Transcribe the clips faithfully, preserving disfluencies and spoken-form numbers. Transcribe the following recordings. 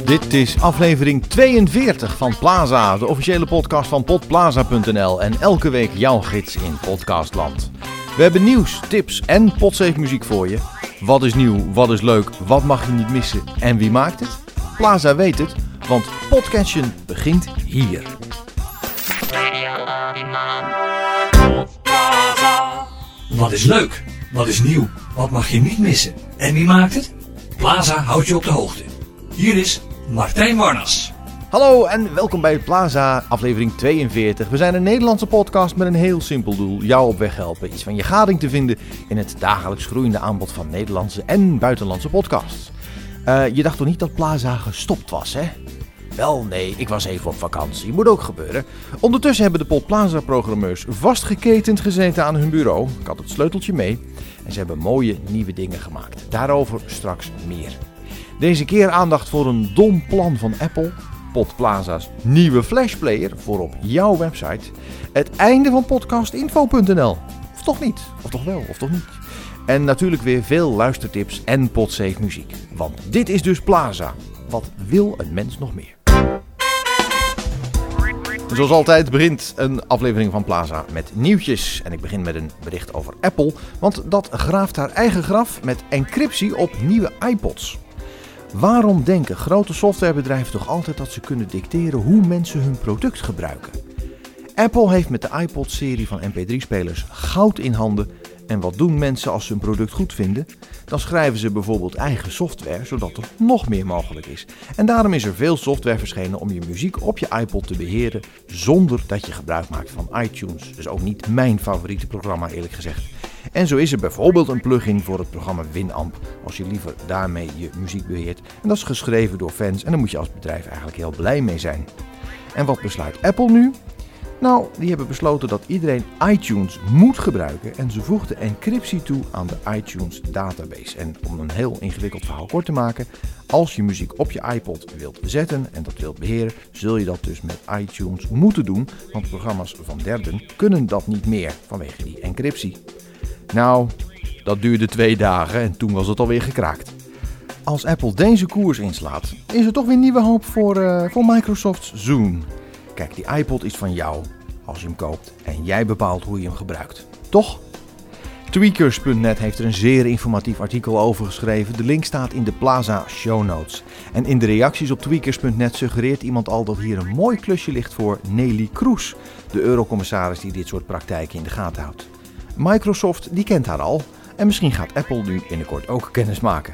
Dit is aflevering tweeënveertig van Plaza, de officiële podcast van podplaza punt n l en elke week jouw gids in podcastland. We hebben nieuws, tips en Podsafe muziek voor je. Wat is nieuw, wat is leuk, wat mag je niet missen en wie maakt het? Plaza weet het, want Podcatchen begint hier. Wat is leuk, wat is nieuw, wat mag je niet missen en wie maakt het? Plaza houdt je op de hoogte. Hier is Martijn Warnas. Hallo en welkom bij Plaza, aflevering tweeënveertig. We zijn een Nederlandse podcast met een heel simpel doel. Jou op weg helpen iets van je gading te vinden in het dagelijks groeiende aanbod van Nederlandse en buitenlandse podcasts. Uh, je dacht toch niet dat Plaza gestopt was, hè? Wel, nee, ik was even op vakantie. Moet ook gebeuren. Ondertussen hebben de Podplaza-programmeurs vastgeketend gezeten aan hun bureau. Ik had het sleuteltje mee. En ze hebben mooie nieuwe dingen gemaakt. Daarover straks meer. Deze keer aandacht voor een dom plan van Apple. Podplaza's nieuwe flashplayer voor op jouw website. Het einde van podcastinfo punt n l. Of toch niet? Of toch wel? Of toch niet? En natuurlijk weer veel luistertips en Podsafe muziek. Want dit is dus Plaza. Wat wil een mens nog meer? Zoals altijd begint een aflevering van Plaza met nieuwtjes. En ik begin met een bericht over Apple. Want dat graaft haar eigen graf met encryptie op nieuwe iPods. Waarom denken grote softwarebedrijven toch altijd dat ze kunnen dicteren hoe mensen hun product gebruiken? Apple heeft met de iPod-serie van M P drie spelers goud in handen. En wat doen mensen als ze een product goed vinden? Dan schrijven ze bijvoorbeeld eigen software, zodat er nog meer mogelijk is. En daarom is er veel software verschenen om je muziek op je iPod te beheren zonder dat je gebruik maakt van iTunes. Dus ook niet mijn favoriete programma, eerlijk gezegd. En zo is er bijvoorbeeld een plugin voor het programma Winamp, als je liever daarmee je muziek beheert. En dat is geschreven door fans en daar moet je als bedrijf eigenlijk heel blij mee zijn. En wat besluit Apple nu? Nou, die hebben besloten dat iedereen iTunes moet gebruiken en ze voegden encryptie toe aan de iTunes database. En om een heel ingewikkeld verhaal kort te maken, als je muziek op je iPod wilt zetten en dat wilt beheren, zul je dat dus met iTunes moeten doen, want programma's van derden kunnen dat niet meer vanwege die encryptie. Nou, dat duurde twee dagen en toen was het alweer gekraakt. Als Apple deze koers inslaat, is er toch weer nieuwe hoop voor, uh, voor Microsoft's Zune. Kijk, die iPod is van jou als je hem koopt en jij bepaalt hoe je hem gebruikt. Toch? Tweakers punt net heeft er een zeer informatief artikel over geschreven. De link staat in de Plaza show notes. En in de reacties op Tweakers punt net suggereert iemand al dat hier een mooi klusje ligt voor Neelie Kroes, de eurocommissaris die dit soort praktijken in de gaten houdt. Microsoft die kent haar al en misschien gaat Apple nu binnenkort ook kennis maken.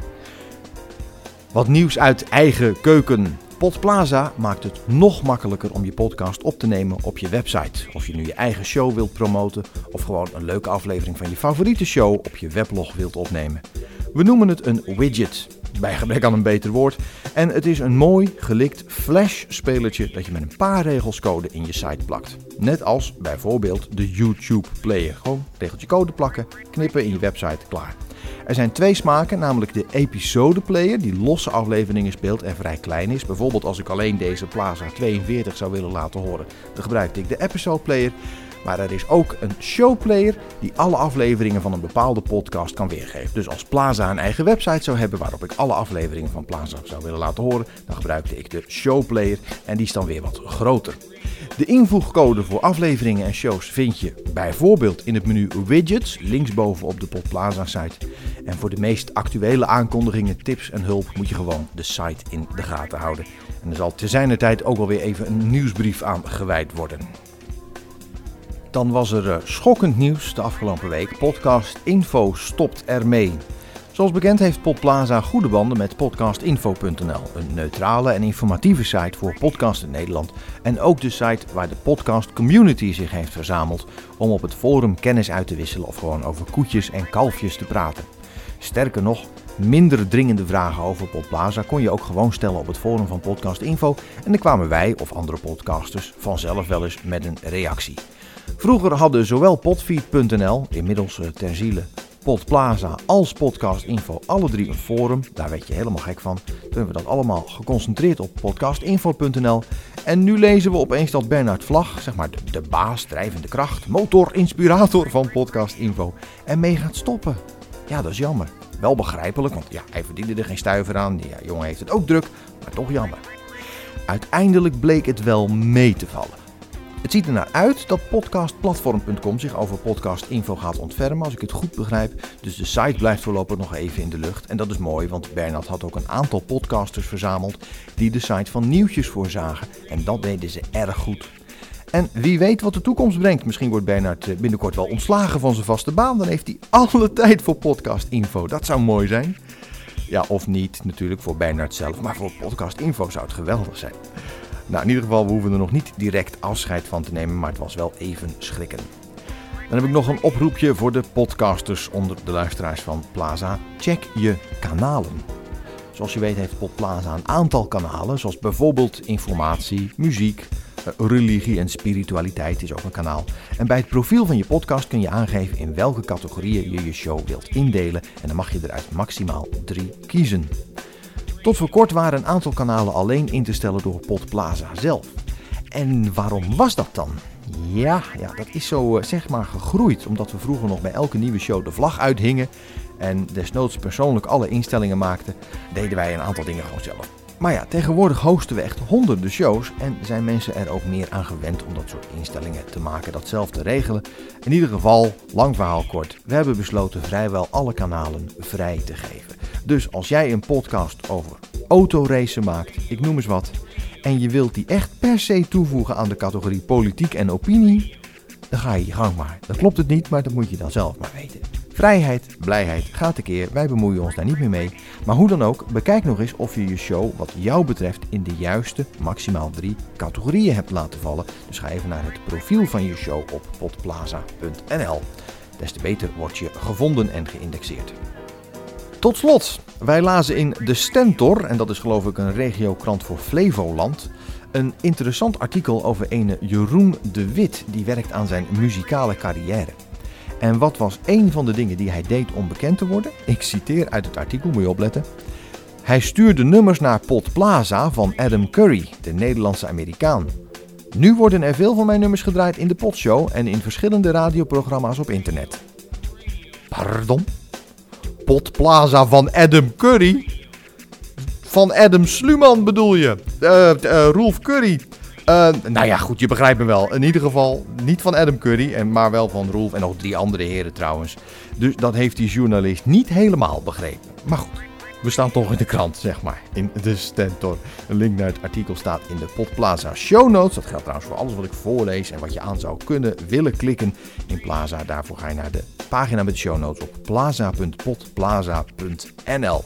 Wat nieuws uit eigen keuken. Podplaza maakt het nog makkelijker om je podcast op te nemen op je website. Of je nu je eigen show wilt promoten of gewoon een leuke aflevering van je favoriete show op je weblog wilt opnemen. We noemen het een widget, bij gebrek aan een beter woord. En het is een mooi gelikt flash-spelertje dat je met een paar regels code in je site plakt. Net als bijvoorbeeld de YouTube player. Gewoon regeltje code plakken, knippen in je website, klaar. Er zijn twee smaken, namelijk de episodeplayer die losse afleveringen speelt en vrij klein is. Bijvoorbeeld als ik alleen deze Plaza tweeënveertig zou willen laten horen, dan gebruikte ik de episodeplayer. Maar er is ook een showplayer die alle afleveringen van een bepaalde podcast kan weergeven. Dus als Plaza een eigen website zou hebben waarop ik alle afleveringen van Plaza zou willen laten horen, dan gebruikte ik de showplayer en die is dan weer wat groter. De invoegcode voor afleveringen en shows vind je bijvoorbeeld in het menu Widgets, linksboven op de Podplaza site. En voor de meest actuele aankondigingen, tips en hulp moet je gewoon de site in de gaten houden. En er zal te zijner tijd ook alweer even een nieuwsbrief aan gewijd worden. Dan was er uh, schokkend nieuws de afgelopen week. Podcastinfo stopt ermee. Zoals bekend heeft Podplaza goede banden met podcastinfo punt n l. Een neutrale en informatieve site voor podcasts in Nederland. En ook de site waar de podcast community zich heeft verzameld om op het forum kennis uit te wisselen of gewoon over koetjes en kalfjes te praten. Sterker nog, minder dringende vragen over Podplaza kon je ook gewoon stellen op het forum van Podcastinfo. En dan kwamen wij of andere podcasters vanzelf wel eens met een reactie. Vroeger hadden zowel podfeed punt n l, inmiddels ter ziele Podplaza als Podcastinfo, alle drie een forum. Daar werd je helemaal gek van. Toen hebben we dat allemaal geconcentreerd op podcastinfo punt n l. En nu lezen we opeens dat Bernard Vlag, zeg maar de, de baas, drijvende kracht, motor, inspirator van Podcastinfo, ermee gaat stoppen. Ja, dat is jammer. Wel begrijpelijk, want ja, hij verdiende er geen stuiver aan. Ja, jongen heeft het ook druk, maar toch jammer. Uiteindelijk bleek het wel mee te vallen. Het ziet er naar uit dat podcastplatform punt com zich over podcastinfo gaat ontfermen, als ik het goed begrijp. Dus de site blijft voorlopig nog even in de lucht. En dat is mooi, want Bernard had ook een aantal podcasters verzameld die de site van Nieuwtjes voorzagen. En dat deden ze erg goed. En wie weet wat de toekomst brengt. Misschien wordt Bernard binnenkort wel ontslagen van zijn vaste baan. Dan heeft hij alle tijd voor podcastinfo. Dat zou mooi zijn. Ja, of niet natuurlijk voor Bernard zelf, maar voor podcastinfo zou het geweldig zijn. Nou, in ieder geval, we hoeven er nog niet direct afscheid van te nemen, maar het was wel even schrikken. Dan heb ik nog een oproepje voor de podcasters onder de luisteraars van Plaza. Check je kanalen. Zoals je weet heeft Podplaza een aantal kanalen, zoals bijvoorbeeld informatie, muziek, religie en spiritualiteit is ook een kanaal. En bij het profiel van je podcast kun je aangeven in welke categorieën je je show wilt indelen. En dan mag je eruit maximaal drie kiezen. Tot voor kort waren een aantal kanalen alleen in te stellen door Podplaza zelf. En waarom was dat dan? Ja, ja, dat is zo zeg maar gegroeid, omdat we vroeger nog bij elke nieuwe show de vlag uithingen en desnoods persoonlijk alle instellingen maakten, deden wij een aantal dingen gewoon zelf. Maar ja, tegenwoordig hosten we echt honderden shows en zijn mensen er ook meer aan gewend om dat soort instellingen te maken, dat zelf te regelen. In ieder geval, lang verhaal kort, we hebben besloten vrijwel alle kanalen vrij te geven. Dus als jij een podcast over autoracen maakt, ik noem eens wat, en je wilt die echt per se toevoegen aan de categorie politiek en opinie, dan ga je je gang maar. Dan klopt het niet, maar dat moet je dan zelf maar weten. Vrijheid, blijheid, gaat tekeer, wij bemoeien ons daar niet meer mee. Maar hoe dan ook, bekijk nog eens of je je show wat jou betreft in de juiste maximaal drie categorieën hebt laten vallen. Dus ga even naar het profiel van je show op podplaza punt n l. Des te beter word je gevonden en geïndexeerd. Tot slot, wij lazen in De Stentor, en dat is geloof ik een regiokrant voor Flevoland, een interessant artikel over ene Jeroen de Wit, die werkt aan zijn muzikale carrière. En wat was een van de dingen die hij deed om bekend te worden? Ik citeer uit het artikel, moet je opletten. Hij stuurde nummers naar Podplaza van Adam Curry, de Nederlandse Amerikaan. Nu worden er veel van mijn nummers gedraaid in de Podshow en in verschillende radioprogramma's op internet. Pardon? Podplaza van Adam Curry? Van Adam Sluman bedoel je? Uh, uh, Rolf Curry. Uh, nou ja, goed, je begrijpt me wel. In ieder geval niet van Adam Curry, en maar wel van Rolf en nog drie andere heren trouwens. Dus dat heeft die journalist niet helemaal begrepen. Maar goed, we staan toch in de krant, zeg maar. In De Stentor. Een link naar het artikel staat in de Podplaza show notes. Dat geldt trouwens voor alles wat ik voorlees en wat je aan zou kunnen willen klikken in Plaza. Daarvoor ga je naar de pagina met de show notes op plaza punt podplaza punt n l.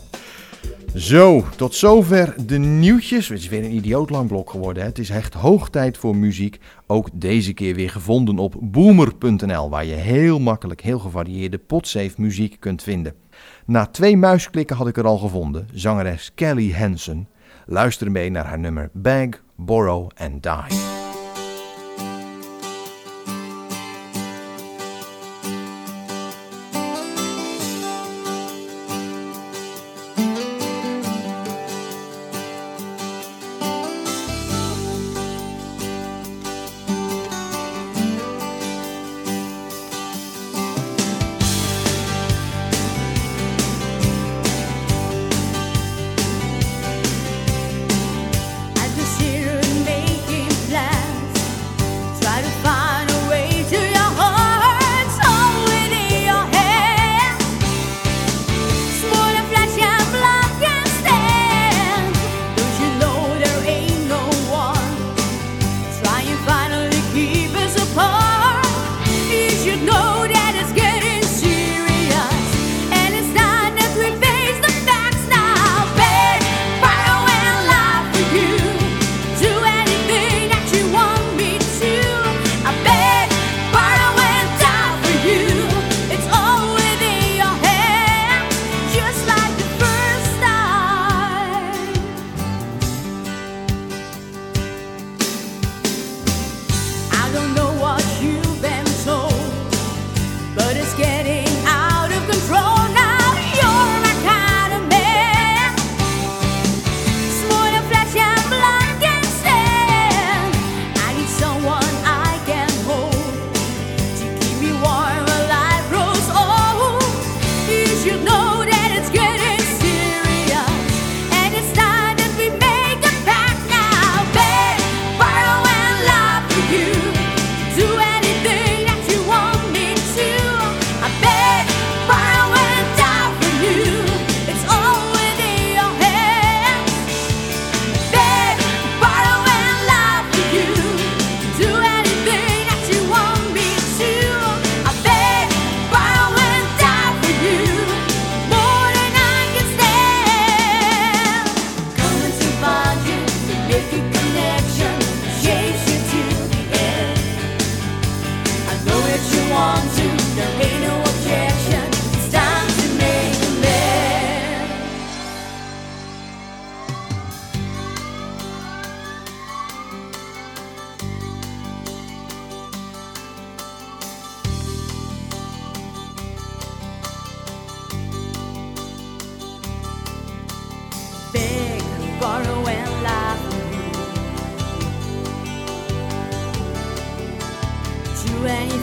Zo, tot zover de nieuwtjes. Het is weer een idioot lang blok geworden. Hè? Het is echt hoog tijd voor muziek. Ook deze keer weer gevonden op boomer punt n l, waar je heel makkelijk, heel gevarieerde podsafe muziek kunt vinden. Na twee muisklikken had ik er al gevonden, zangeres Kelly Hansen. Luister mee naar haar nummer Beg, Borrow and Die. Making plans.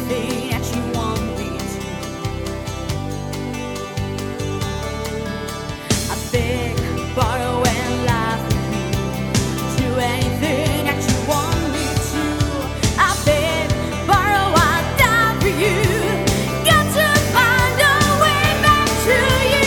anything that you want me to. I beg, borrow and lie from you. Do anything that you want me to. I beg, borrow, I'll die for you. Got to find a way back to you.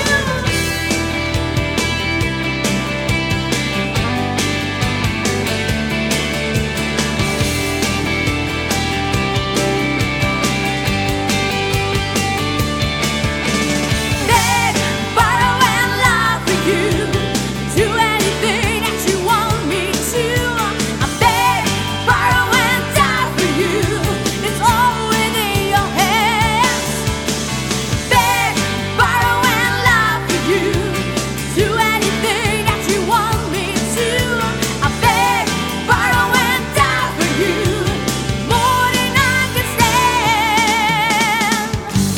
Beg, borrow and lie for you. Do anything that you want me to. I beg, borrow and die for you. It's all within your hands. Beg, borrow and lie for you. Do anything that you want me to. I beg, borrow and die for you. More than I can stand.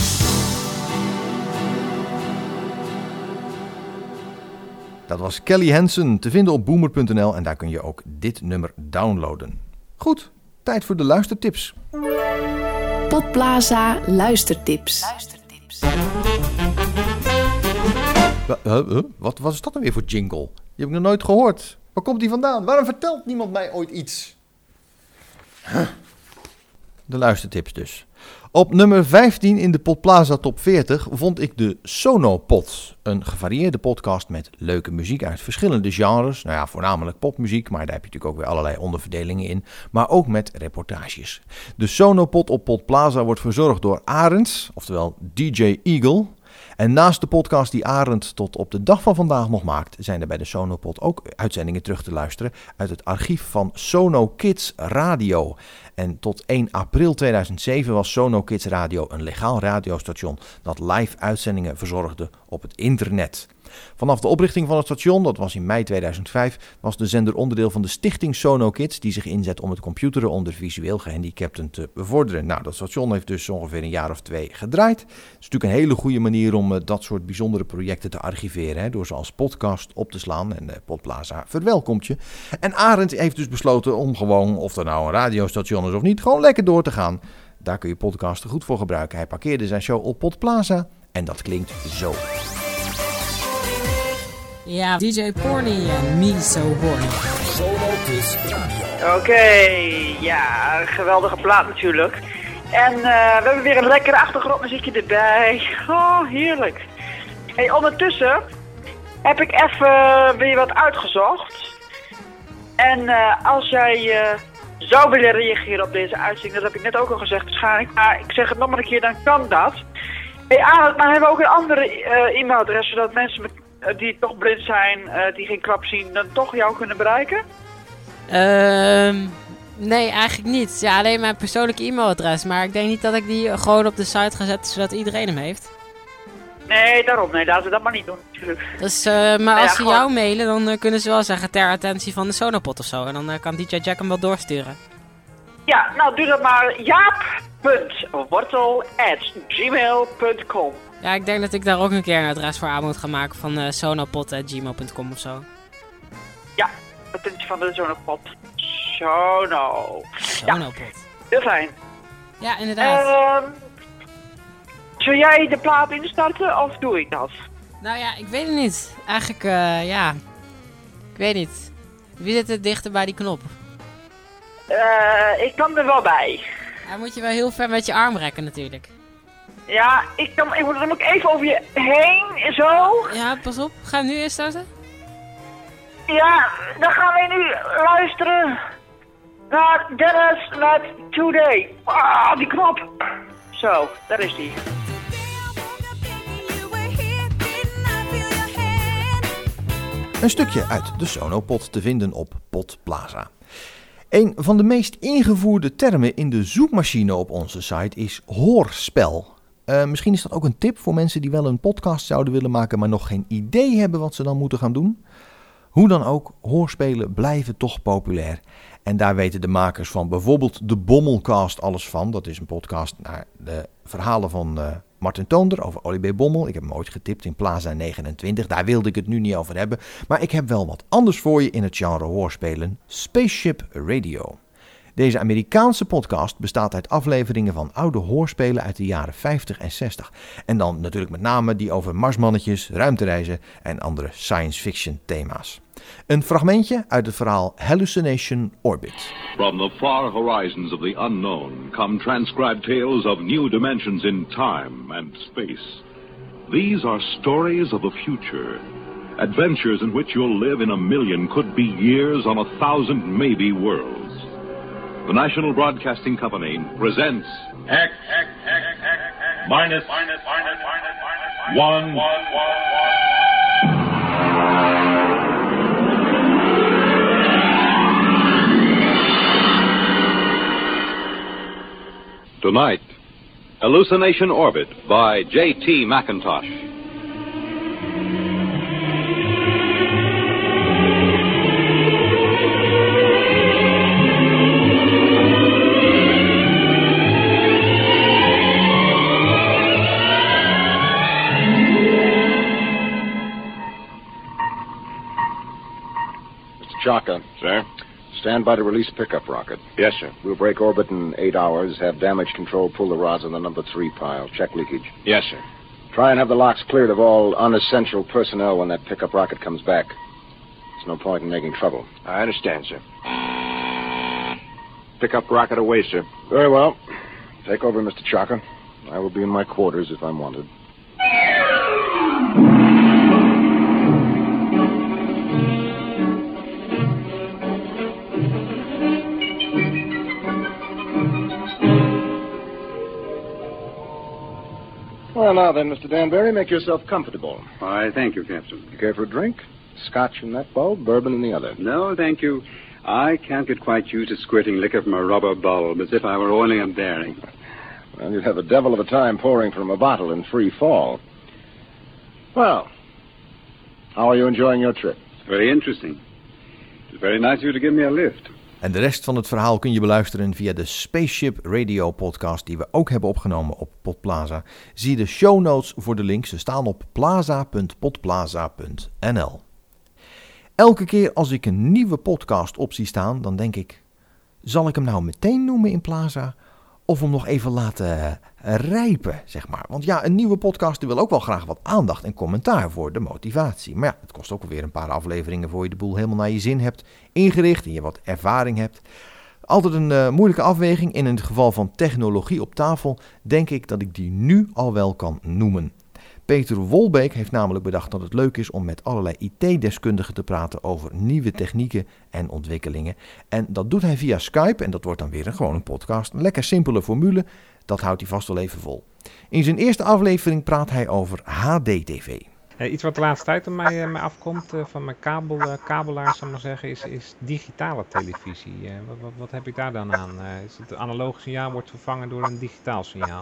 Dat was Kelly Hansen, te vinden op boomer punt n l en daar kun je ook dit nummer downloaden. Goed, tijd voor de luistertips. Podplaza luistertips. Wa- huh, huh? Wat, wat is dat nou weer voor jingle? Die heb ik nog nooit gehoord. Waar komt die vandaan? Waarom vertelt niemand mij ooit iets? Huh. De luistertips dus. Op nummer vijftien in de Podplaza Top veertig vond ik de Sonopod. Een gevarieerde podcast met leuke muziek uit verschillende genres. Nou ja, voornamelijk popmuziek, maar daar heb je natuurlijk ook weer allerlei onderverdelingen in. Maar ook met reportages. De Sonopod op Podplaza wordt verzorgd door Arends, oftewel D J Eagle. En naast de podcast die Arend tot op de dag van vandaag nog maakt, zijn er bij de Sonopod ook uitzendingen terug te luisteren uit het archief van Sono Kids Radio. En tot één april tweeduizend zeven was Sono Kids Radio een legaal radiostation dat live uitzendingen verzorgde op het internet. Vanaf de oprichting van het station, dat was in mei tweeduizend vijf, was de zender onderdeel van de stichting Sono Kids, die zich inzet om het computeren onder visueel gehandicapten te bevorderen. Nou, dat station heeft dus ongeveer een jaar of twee gedraaid. Het is natuurlijk een hele goede manier om uh, dat soort bijzondere projecten te archiveren, hè, door ze als podcast op te slaan. En uh, Podplaza verwelkomt je. En Arend heeft dus besloten om gewoon, of er nou een radiostation is of niet, gewoon lekker door te gaan. Daar kun je podcasten goed voor gebruiken. Hij parkeerde zijn show op Podplaza en dat klinkt zo. Ja, D J Porny en Me So Horny. Oké, ja, een geweldige plaat natuurlijk. En uh, we hebben weer een lekker achtergrondmuziekje erbij. Oh, heerlijk. Hey, ondertussen heb ik even weer wat uitgezocht. En uh, als jij uh, zou willen reageren op deze uitzending, dat heb ik net ook al gezegd waarschijnlijk, maar ik zeg het nog maar een keer, dan kan dat. Hey, Arend, maar hebben we ook een andere uh, e-mailadres, zodat mensen met die toch blind zijn, uh, die geen klap zien, dan toch jou kunnen bereiken? Ehm, nee, eigenlijk niet. Ja, alleen mijn persoonlijke e-mailadres. Maar ik denk niet dat ik die gewoon op de site ga zetten, zodat iedereen hem heeft. Nee, daarom. Nee, laten we dat maar niet doen, natuurlijk. Dus, uh, maar ja, als ze gewoon... jou mailen, dan uh, kunnen ze wel zeggen ter attentie van de Sonopod of zo. En dan uh, kan D J Jack hem wel doorsturen. Ja, nou doe dat maar. jaap punt wortel at gmail punt com. Ja, ik denk dat ik daar ook een keer een adres voor aan moet gaan maken van uh, sonopod at gmail punt com of zo. Ja, attentie van de Sonopod. Sono. Sonopod. Ja, heel fijn. Ja, inderdaad. Uh, Zou jij de plaat instarten of doe ik dat? Nou ja, ik weet het niet. Eigenlijk, uh, ja. Ik weet niet. Wie zit er dichter bij die knop? Uh, ik kan er wel bij. Ja, moet je wel heel ver met je arm rekken natuurlijk. Ja, ik kan, ik moet, dan moet ik even over je heen, zo. Ja, pas op. Ga hem nu eerst starten? Ja, dan gaan we nu luisteren naar Dennis met Today. Ah, die knop. Zo, daar is die. Een stukje uit de Sonopod te vinden op Podplaza. Een van de meest ingevoerde termen in de zoekmachine op onze site is hoorspel. Uh, misschien is dat ook een tip voor mensen die wel een podcast zouden willen maken, maar nog geen idee hebben wat ze dan moeten gaan doen. Hoe dan ook, hoorspelen blijven toch populair. En daar weten de makers van bijvoorbeeld de Bommelcast alles van. Dat is een podcast naar de verhalen van uh, Martin Toonder over Olly B. Bommel. Ik heb hem ooit getipt in Plaza negenentwintig. Daar wilde ik het nu niet over hebben. Maar ik heb wel wat anders voor je in het genre hoorspelen. Spaceship Radio. Deze Amerikaanse podcast bestaat uit afleveringen van oude hoorspelen uit de jaren vijftig en zestig. En dan natuurlijk met name die over marsmannetjes, ruimtereizen en andere science fiction thema's. Een fragmentje uit het verhaal Hallucination Orbit. From the far horizons of the unknown come transcribed tales of new dimensions in time and space. These are stories of the future. Adventures in which you'll live in a million, could be years, on a thousand maybe worlds. The National Broadcasting Company presents X, X, X, X, X, minus, minus, minus, minus, minus, one, one, one, one. Tonight, Hallucination Orbit by J T McIntosh. Chaka. Sir? Stand by to release pickup rocket. Yes, sir. We'll break orbit in eight hours, have damage control pull the rods on the number three pile. Check leakage. Yes, sir. Try and have the locks cleared of all unessential personnel when that pickup rocket comes back. There's no point in making trouble. I understand, sir. Pickup rocket away, sir. Very well. Take over, Mister Chaka. I will be in my quarters if I'm wanted. Well, now then, Mister Danbury, make yourself comfortable. Why, thank you, Captain. You care for a drink? Scotch in that bulb, bourbon in the other. No, thank you. I can't get quite used to squirting liquor from a rubber bulb as if I were oiling a bearing. Well, you'd have a devil of a time pouring from a bottle in free fall. Well, how are you enjoying your trip? Very interesting. It's very nice of you to give me a lift. En de rest van het verhaal kun je beluisteren via de Spaceship Radio podcast die we ook hebben opgenomen op Podplaza. Zie de show notes voor de links, ze staan op plaza punt podplaza punt n l. Elke keer als ik een nieuwe podcast op zie staan, dan denk ik, zal ik hem nou meteen noemen in Plaza of hem nog even laten rijpen, zeg maar. Want ja, een nieuwe podcast die wil ook wel graag wat aandacht en commentaar voor de motivatie. Maar ja, het kost ook alweer een paar afleveringen voor je de boel helemaal naar je zin hebt ingericht en je wat ervaring hebt. Altijd een uh, moeilijke afweging. In het geval van technologie op tafel denk ik dat ik die nu al wel kan noemen. Peter Wolbeek heeft namelijk bedacht dat het leuk is om met allerlei I T-deskundigen te praten over nieuwe technieken en ontwikkelingen. En dat doet hij via Skype en dat wordt dan weer een gewone podcast. Een lekker simpele formule, dat houdt hij vast wel even vol. In zijn eerste aflevering praat hij over H D T V. Hey, iets wat de laatste tijd op mij, uh, mij afkomt uh, van mijn kabel, uh, kabelaar, zal ik maar zeggen, is, is digitale televisie. Uh, wat, wat, wat heb ik daar dan aan? Uh, is het analoge signaal wordt vervangen door een digitaal signaal?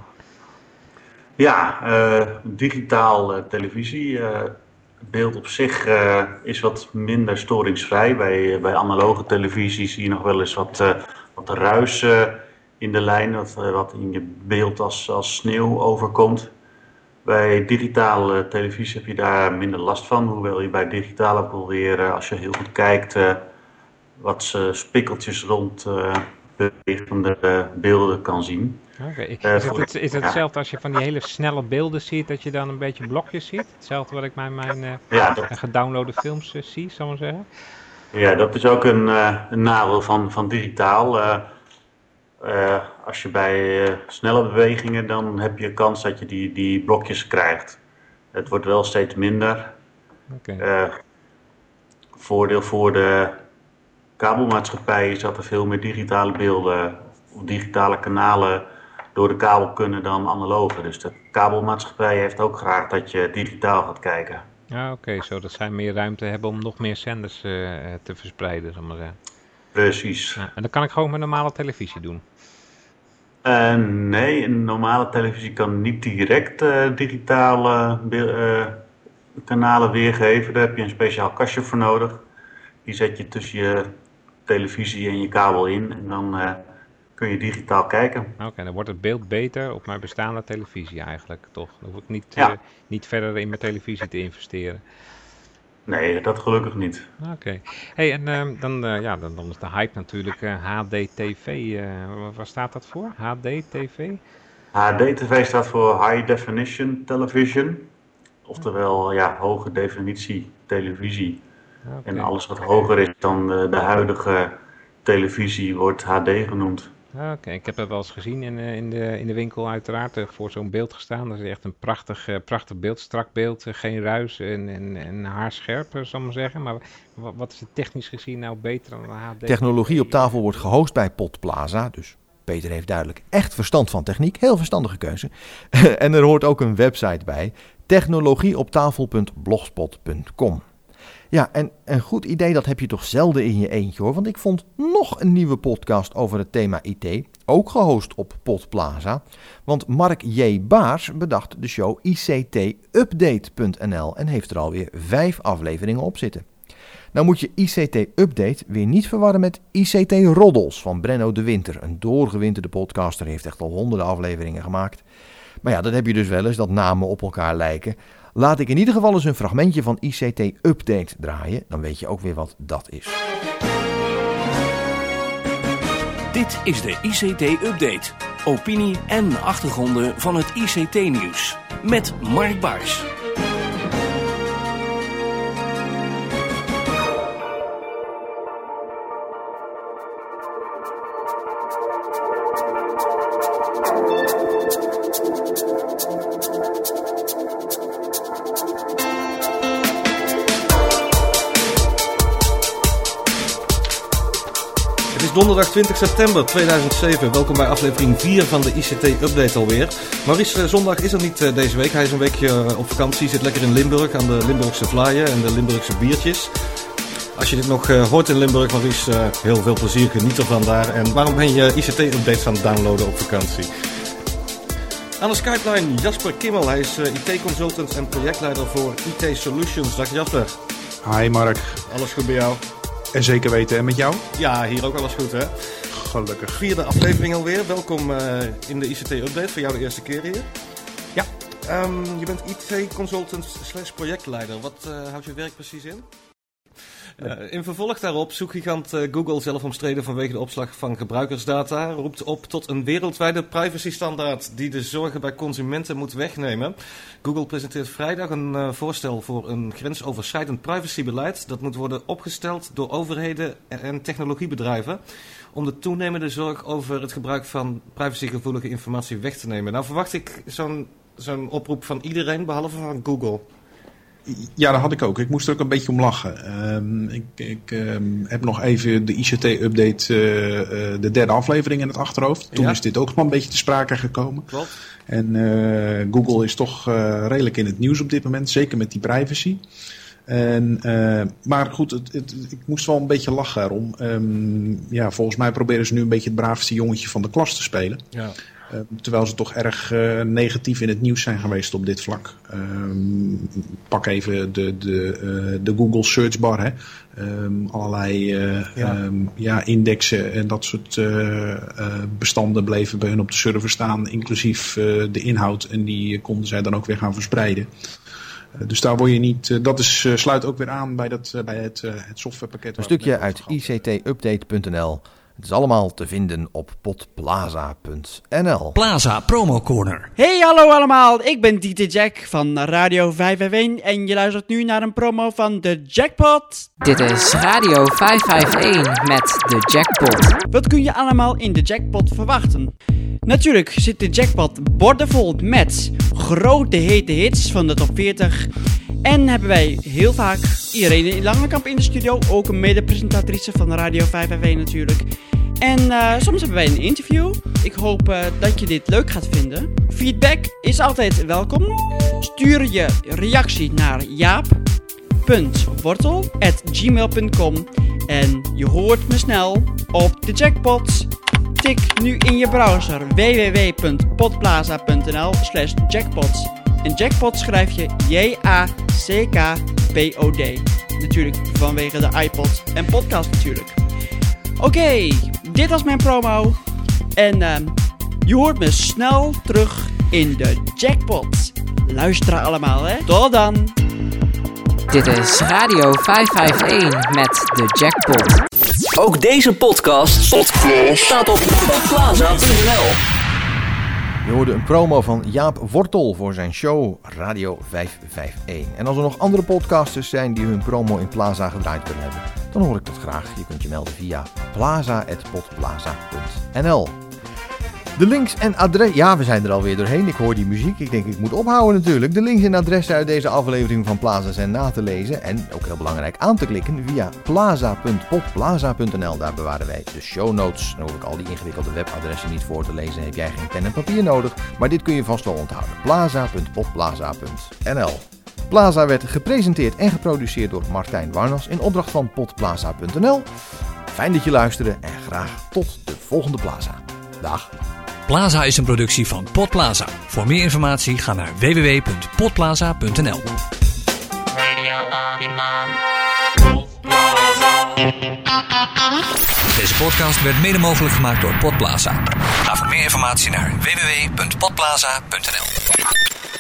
Ja, uh, digitaal uh, televisie. Uh, beeld op zich uh, is wat minder storingsvrij. Bij, bij analoge televisie zie je nog wel eens wat, uh, wat ruis uh, in de lijn, wat, uh, wat in je beeld als, als sneeuw overkomt. Bij digitale televisie heb je daar minder last van, hoewel je bij digitaal ook wel weer, uh, als je heel goed kijkt, uh, wat uh, spikkeltjes rond uh, bewegende uh, beelden kan zien. Okay. Is het, het, is het hetzelfde als je van die hele snelle beelden ziet, dat je dan een beetje blokjes ziet? Hetzelfde wat ik bij mijn uh, ja, dat... gedownloade films uh, zie, zal ik maar zeggen? Ja, dat is ook een, uh, een nadeel van, van digitaal. Uh, uh, als je bij uh, snelle bewegingen, dan heb je kans dat je die, die blokjes krijgt. Het wordt wel steeds minder. Okay. Uh, voordeel voor de kabelmaatschappij is dat er veel meer digitale beelden of digitale kanalen door de kabel kunnen dan analoge. Dus de kabelmaatschappij heeft ook graag dat je digitaal gaat kijken. Ja, oké, okay, zodat zij meer ruimte hebben om nog meer zenders uh, te verspreiden, zal ik maar zeggen. Precies. Ja, en dat kan ik gewoon met normale televisie doen? Uh, nee, een normale televisie kan niet direct uh, digitale uh, kanalen weergeven. Daar heb je een speciaal kastje voor nodig. Die zet je tussen je televisie en je kabel in en dan uh, kun je digitaal kijken. Oké, okay, dan wordt het beeld beter op mijn bestaande televisie eigenlijk, toch? Dan hoef ik niet, ja. uh, niet verder in mijn televisie te investeren. Nee, dat gelukkig niet. Oké. Okay. Hey, en uh, dan, uh, ja, dan, dan is de hype natuurlijk uh, H D T V. Uh, waar staat dat voor? H D T V? H D T V staat voor High Definition Television. Oftewel, ja, hoge definitie televisie. Okay. En alles wat hoger is dan uh, de huidige televisie wordt H D genoemd. Oké, okay. Ik heb dat wel eens gezien in, uh, in, de, in de winkel uiteraard, uh, voor zo'n beeld gestaan. Dat is echt een prachtig, uh, prachtig beeld, strak beeld, uh, geen ruis en, en, en haarscherp, uh, zal ik maar zeggen. Maar w- wat is het technisch gezien nou beter dan een H D? Technologie op tafel wordt gehost bij Podplaza, dus Peter heeft duidelijk echt verstand van techniek, heel verstandige keuze. En er hoort ook een website bij, technologieoptafel punt blogspot punt com. Ja, en een goed idee, dat heb je toch zelden in je eentje hoor. Want ik vond nog een nieuwe podcast over het thema I T, ook gehost op Podplaza. Want Mark J. Baars bedacht de show I C T update punt n l en heeft er alweer vijf afleveringen op zitten. Nou moet je I C T Update weer niet verwarren met I C T Roddels van Brenno de Winter. Een doorgewinterde podcaster, heeft echt al honderden afleveringen gemaakt. Maar ja, dat heb je dus wel eens, dat namen op elkaar lijken. Laat ik in ieder geval eens een fragmentje van I C T Update draaien. Dan weet je ook weer wat dat is. Dit is de I C T Update. Opinie en achtergronden van het I C T-nieuws. Met Mark Baars. Donderdag twintig september tweeduizend zeven. Welkom bij aflevering vier van de I C T-update alweer. Maurice Zondag is er niet uh, deze week. Hij is een weekje uh, op vakantie. Zit lekker in Limburg aan de Limburgse vlaaien en de Limburgse biertjes. Als je dit nog uh, hoort in Limburg, Maurice, uh, heel veel plezier. Geniet ervan daar. En waarom ben je I C T-updates aan het downloaden op vakantie? Aan de Skype-line Jasper Kimmel. Hij is uh, I T-consultant en projectleider voor I T Solutions. Dag Jasper. Hi Mark. Alles goed bij jou? En zeker weten. En met jou? Ja, hier ook alles goed hè. Gelukkig. Vierde aflevering alweer. Welkom uh, in de I C T-update. Voor jou de eerste keer hier. Ja. Um, je bent I T-consultant slash projectleider. Wat uh, houdt je werk precies in? Uh, in vervolg daarop, zoekgigant uh, Google, zelf omstreden vanwege de opslag van gebruikersdata, roept op tot een wereldwijde privacystandaard die de zorgen bij consumenten moet wegnemen. Google presenteert vrijdag een uh, voorstel voor een grensoverschrijdend privacybeleid. Dat moet worden opgesteld door overheden en, en technologiebedrijven om de toenemende zorg over het gebruik van privacygevoelige informatie weg te nemen. Nou verwacht ik zo'n, zo'n oproep van iedereen, behalve van Google. Ja, dat had ik ook. Ik moest er ook een beetje om lachen. Um, ik ik um, heb nog even de I C T-update, uh, uh, de derde aflevering in het achterhoofd. Toen ja. is dit ook nog een beetje te sprake gekomen. Klopt. En uh, Google is toch uh, redelijk in het nieuws op dit moment, zeker met die privacy. En, uh, maar goed, het, het, ik moest wel een beetje lachen erom. Um, ja, volgens mij proberen ze nu een beetje het braafste jongetje van de klas te spelen. Ja. Uh, terwijl ze toch erg uh, negatief in het nieuws zijn geweest op dit vlak. Um, pak even de, de, uh, de Google Search Bar. Hè. Um, allerlei uh, ja. Um, ja, indexen en dat soort uh, uh, bestanden bleven bij hun op de server staan. Inclusief uh, de inhoud. En die konden zij dan ook weer gaan verspreiden. Uh, dus daar word je niet. Uh, dat is, uh, sluit ook weer aan bij, dat, uh, bij het, uh, het softwarepakket. Een stukje uit I C T update punt n l. Het is allemaal te vinden op podplaza punt n l. Plaza Promo Corner. Hey, hallo allemaal. Ik ben D J Jack van Radio vijf vijf een en je luistert nu naar een promo van de Jackpot. Dit is Radio vijf vijf een met de Jackpot. Wat kun je allemaal in de Jackpot verwachten? Natuurlijk zit de Jackpot bordenvol met grote hete hits van de top veertig. En hebben wij heel vaak Irene Langekamp in de studio, ook een mede-presentatrice van Radio vijf vijf een natuurlijk. En uh, soms hebben wij een interview. Ik hoop uh, dat je dit leuk gaat vinden. Feedback is altijd welkom. Stuur je reactie naar jaap punt wortel at gmail punt com en je hoort me snel op de Jackpot. Tik nu in je browser w w w punt podplaza punt n l slash jackpots. En jackpot schrijf je J A C K P O D. Natuurlijk vanwege de iPod en podcast natuurlijk. Oké, okay, dit was mijn promo. En uh, je hoort me snel terug in de Jackpot. Luisteren allemaal, hè. Tot dan. Dit is Radio vijfhonderdvijfenvijftig met de Jackpot. Ook deze podcast, podcast staat op podplaza punt n l. Je hoorde een promo van Jaap Wortel voor zijn show Radio vijfhonderdvijfenvijftig. En als er nog andere podcasters zijn die hun promo in Plaza gedraaid willen hebben, dan hoor ik dat graag. Je kunt je melden via plaza punt podplaza punt n l. De links en adres... Ja, we zijn er alweer doorheen. Ik hoor die muziek. Ik denk, ik moet ophouden natuurlijk. De links en adressen uit deze aflevering van Plaza zijn na te lezen. En ook heel belangrijk aan te klikken via plaza punt podplaza punt n l. Daar bewaren wij de show notes. Dan hoef ik al die ingewikkelde webadressen niet voor te lezen. Heb jij geen pen en papier nodig. Maar dit kun je vast wel onthouden. plaza punt podplaza punt n l. Plaza werd gepresenteerd en geproduceerd door Martijn Warnas in opdracht van podplaza punt n l. Fijn dat je luisterde en graag tot de volgende Plaza. Dag. Plaza is een productie van Podplaza. Voor meer informatie ga naar w w w punt podplaza punt n l. Deze podcast werd mede mogelijk gemaakt door Podplaza. Ga voor meer informatie naar w w w punt podplaza punt n l.